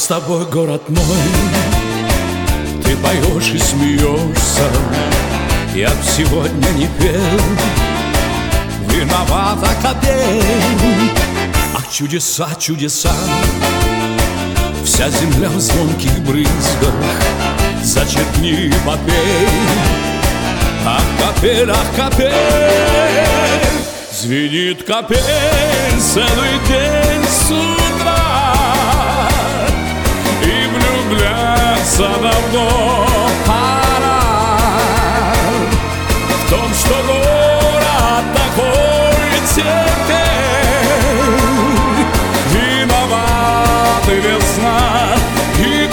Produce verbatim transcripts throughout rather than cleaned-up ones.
с тобой, город мой? Ты поешь и смеешься, я б сегодня не пел. Виновата капель. Ах, чудеса, чудеса, вся земля в звонких брызгах. Зачерпни и попей. Ах, капель, ах, капель. Звенит капель целый день с утра. И влюбляться давно пора. В том, что город такой теперь. Виноваты весна и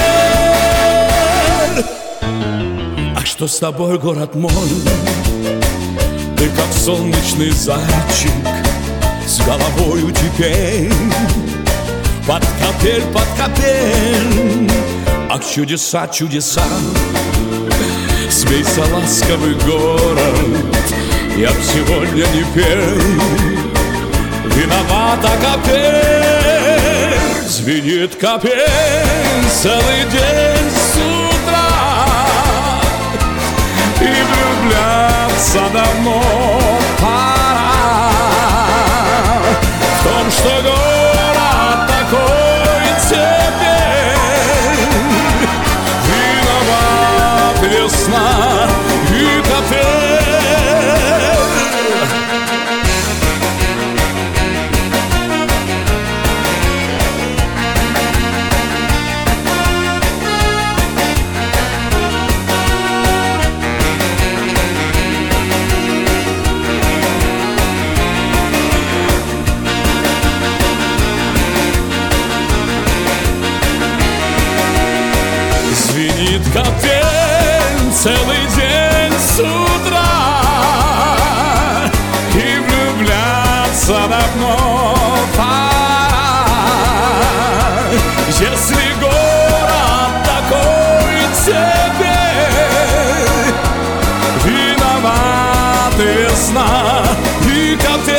капель. А что с тобой, город мой? Ты как солнечный зайчик с головою теперь. Под капель, под капель. Ах, чудеса, чудеса, смейся, ласковый город, я б сегодня не пел. Виновата капель. Звенит капель целый день с утра. И влюбляться давно пора. В том, что город такой теперь. Виноват весна и капель. Звенит капель целый день с утра. И влюбляться давно пора. Если город такой теперь. Виноваты весна и капель.